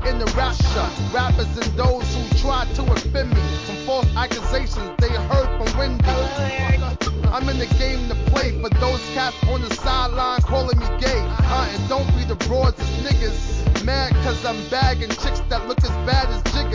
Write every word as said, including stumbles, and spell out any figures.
in the rapture. Rappers and those who try to offend me from false accusations they heard from Wendy. I'm in the game to play for those cats on the sideline calling me gay. Uh, and don't be the broads as niggas mad cause I'm bagging chicks that look as bad as Jiggers.